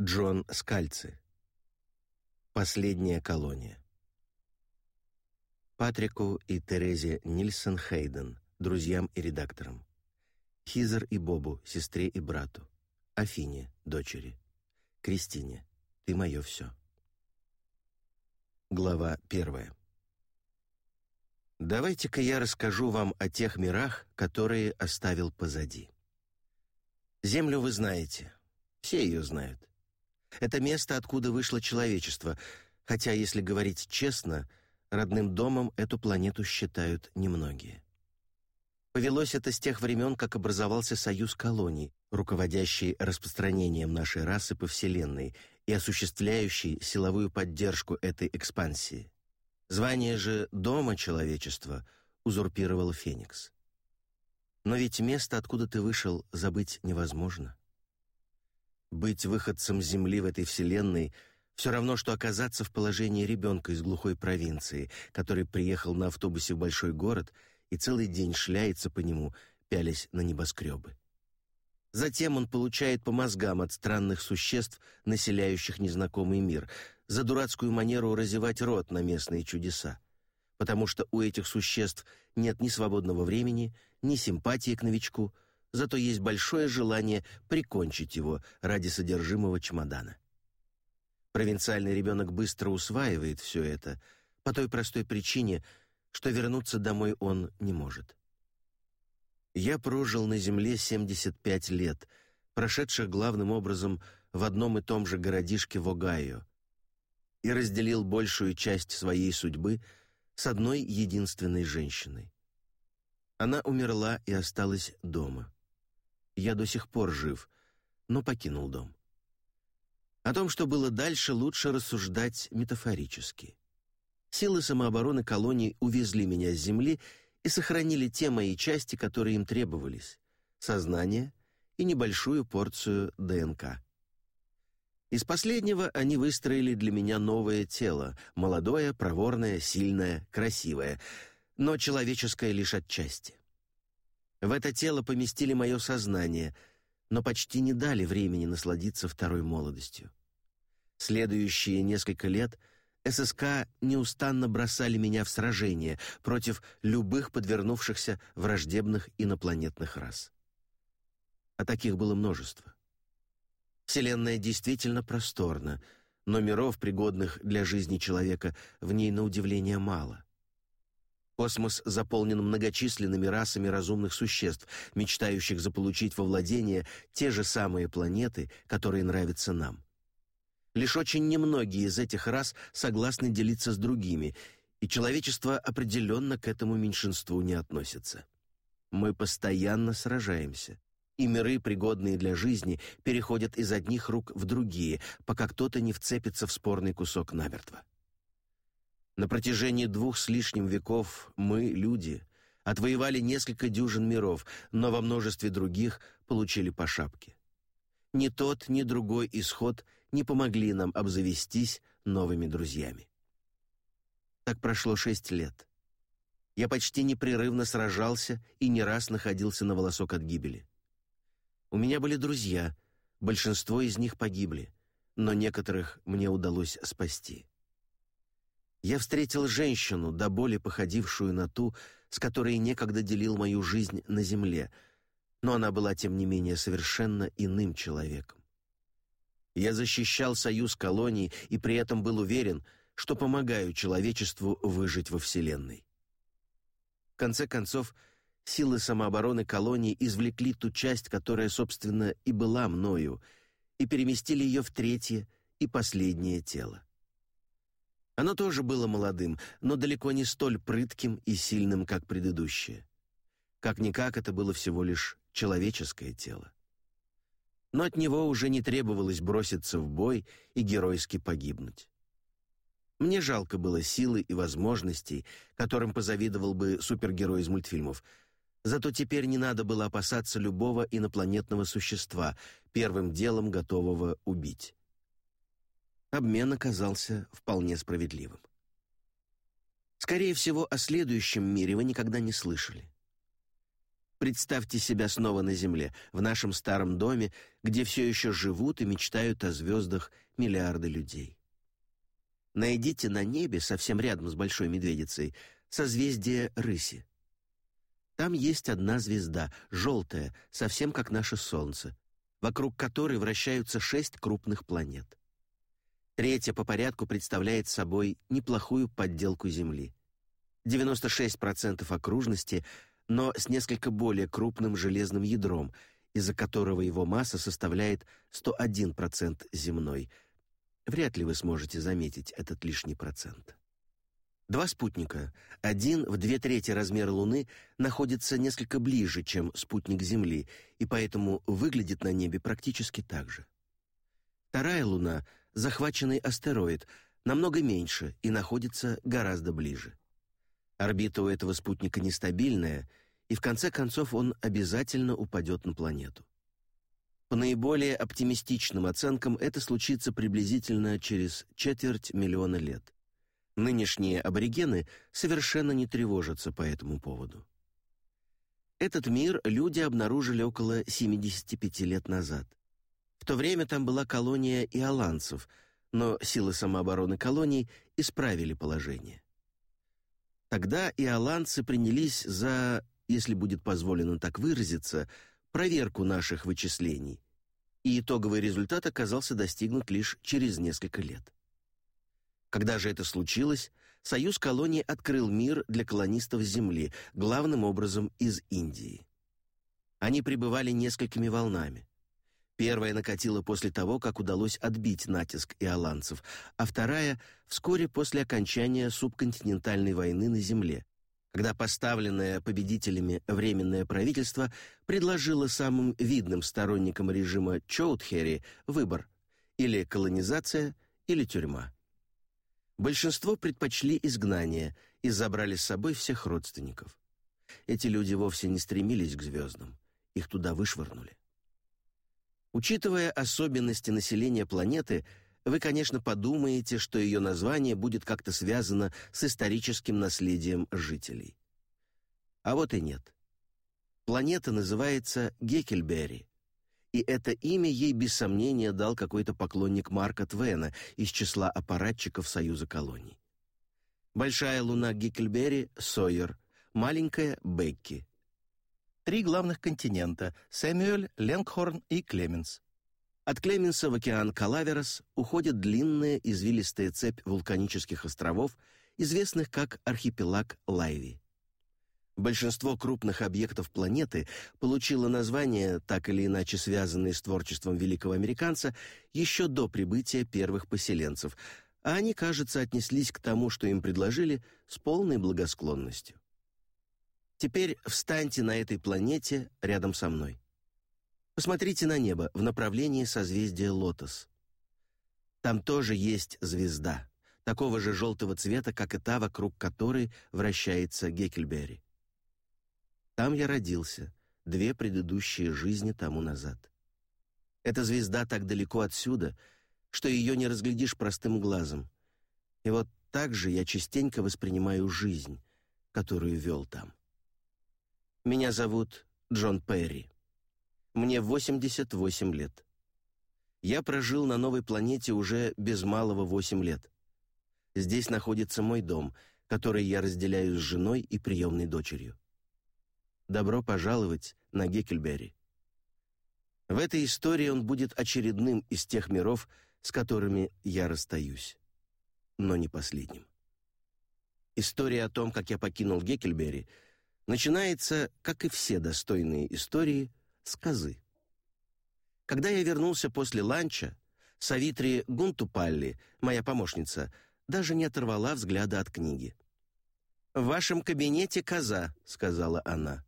Джон Скальци. Последняя колония. Патрику и Терезе Нильсон Хейден, друзьям и редакторам. Хизер и Бобу, сестре и брату. Афине, дочери. Кристине, ты мое все. Глава 1. Давайте-ка я расскажу вам о тех мирах, которые оставил позади. Землю вы знаете. Все ее знают. Это место, откуда вышло человечество, хотя, если говорить честно, родным домом эту планету считают немногие. Повелось это с тех времен, как образовался Союз колоний, руководящий распространением нашей расы по Вселенной и осуществляющий силовую поддержку этой экспансии. Звание же «Дома человечества» узурпировал Феникс. Но ведь место, откуда ты вышел, забыть невозможно. Быть выходцем с Земли в этой Вселенной все равно, что оказаться в положении ребенка из глухой провинции, который приехал на автобусе в большой город и целый день шляется по нему, пялясь на небоскребы. Затем он получает по мозгам от странных существ, населяющих незнакомый мир, за дурацкую манеру разевать рот на местные чудеса, потому что у этих существ нет ни свободного времени, ни симпатии к новичку, зато есть большое желание прикончить его ради содержимого чемодана. Провинциальный ребенок быстро усваивает все это по той простой причине, что вернуться домой он не может. Я прожил на земле 75 лет, прошедших главным образом в одном и том же городишке в Огайо, и разделил большую часть своей судьбы с одной единственной женщиной. Она умерла и осталась дома. Я до сих пор жив, но покинул дом. О том, что было дальше, лучше рассуждать метафорически. Силы самообороны колоний увезли меня с земли и сохранили те мои части, которые им требовались: сознание и небольшую порцию ДНК. Из последнего они выстроили для меня новое тело, молодое, проворное, сильное, красивое, но человеческое лишь отчасти. В это тело поместили мое сознание, но почти не дали времени насладиться второй молодостью. Следующие несколько лет ССК неустанно бросали меня в сражения против любых подвернувшихся враждебных инопланетных рас. А таких было множество. Вселенная действительно просторна, но миров, пригодных для жизни человека, в ней на удивление мало. Космос заполнен многочисленными расами разумных существ, мечтающих заполучить во владение те же самые планеты, которые нравятся нам. Лишь очень немногие из этих рас согласны делиться с другими, и человечество определенно к этому меньшинству не относится. Мы постоянно сражаемся, и миры, пригодные для жизни, переходят из одних рук в другие, пока кто-то не вцепится в спорный кусок намертво. На протяжении 2 с лишним веков мы, люди, отвоевали несколько дюжин миров, но во множестве других получили по шапке. Ни тот, ни другой исход не помогли нам обзавестись новыми друзьями. Так прошло 6 лет. Я почти непрерывно сражался и не раз находился на волосок от гибели. У меня были друзья, большинство из них погибли, но некоторых мне удалось спасти. Я встретил женщину, до боли походившую на ту, с которой некогда делил мою жизнь на земле, но она была, тем не менее, совершенно иным человеком. Я защищал союз колоний и при этом был уверен, что помогаю человечеству выжить во Вселенной. В конце концов, силы самообороны колоний извлекли ту часть, которая, собственно, и была мною, и переместили ее в третье и последнее тело. Оно тоже было молодым, но далеко не столь прытким и сильным, как предыдущее. Как-никак, это было всего лишь человеческое тело. Но от него уже не требовалось броситься в бой и геройски погибнуть. Мне жалко было силы и возможностей, которым позавидовал бы супергерой из мультфильмов. Зато теперь не надо было опасаться любого инопланетного существа, первым делом готового убить. Обмен оказался вполне справедливым. Скорее всего, о следующем мире вы никогда не слышали. Представьте себя снова на Земле, в нашем старом доме, где все еще живут и мечтают о звездах миллиарды людей. Найдите на небе, совсем рядом с Большой Медведицей, созвездие Рыси. Там есть одна звезда, желтая, совсем как наше Солнце, вокруг которой вращаются 6 крупных планет. Третья по порядку представляет собой неплохую подделку Земли. 96% окружности, но с несколько более крупным железным ядром, из-за которого его масса составляет 101% земной. Вряд ли вы сможете заметить этот лишний процент. 2 спутника, один в 2/3 размера Луны, находится несколько ближе, чем спутник Земли, и поэтому выглядит на небе практически так же. Вторая Луна — захваченный астероид, намного меньше и находится гораздо ближе. Орбита у этого спутника нестабильная, и в конце концов он обязательно упадет на планету. По наиболее оптимистичным оценкам это случится приблизительно через 250 000 лет. Нынешние аборигены совершенно не тревожатся по этому поводу. Этот мир люди обнаружили около 75 лет назад. В то время там была колония иоланцев, но силы самообороны колоний исправили положение. Тогда иоланцы принялись за, если будет позволено так выразиться, проверку наших вычислений, и итоговый результат оказался достигнут лишь через несколько лет. Когда же это случилось, Союз колоний открыл мир для колонистов Земли, главным образом из Индии. Они прибывали несколькими волнами. Первая накатила после того, как удалось отбить натиск иоланцев, а вторая — вскоре после окончания субконтинентальной войны на Земле, когда поставленное победителями Временное правительство предложило самым видным сторонникам режима Чоудхери выбор: или колонизация, или тюрьма. Большинство предпочли изгнание и забрали с собой всех родственников. Эти люди вовсе не стремились к звездам, их туда вышвырнули. Учитывая особенности населения планеты, вы, конечно, подумаете, что ее название будет как-то связано с историческим наследием жителей. А вот и нет. Планета называется Геккельберри, и это имя ей без сомнения дал какой-то поклонник Марка Твена из числа аппаратчиков Союза колоний. Большая луна Геккельберри — Сойер, маленькая — Бекки. 3 главных континента — Сэмюэль, Ленгхорн и Клеменс. От Клеменса в океан Калаверос уходит длинная извилистая цепь вулканических островов, известных как архипелаг Лайви. Большинство крупных объектов планеты получило название, так или иначе связанные с творчеством великого американца, еще до прибытия первых поселенцев, а они, кажется, отнеслись к тому, что им предложили, с полной благосклонностью. Теперь встаньте на этой планете рядом со мной. Посмотрите на небо в направлении созвездия Лотос. Там тоже есть звезда, такого же желтого цвета, как и та, вокруг которой вращается Геккельберри. Там я родился 2 предыдущие жизни тому назад. Эта звезда так далеко отсюда, что ее не разглядишь простым глазом. И вот так же я частенько воспринимаю жизнь, которую вел там. Меня зовут Джон Перри. Мне 88 лет. Я прожил на новой планете уже без малого 8 лет. Здесь находится мой дом, который я разделяю с женой и приемной дочерью. Добро пожаловать на Геккельберри. В этой истории он будет очередным из тех миров, с которыми я расстаюсь, но не последним. История о том, как я покинул Геккельберри, начинается, как и все достойные истории, с козы. Когда я вернулся после ланча, Савитри Гунтупалли, моя помощница, даже не оторвала взгляда от книги. «В вашем кабинете коза», — сказала она.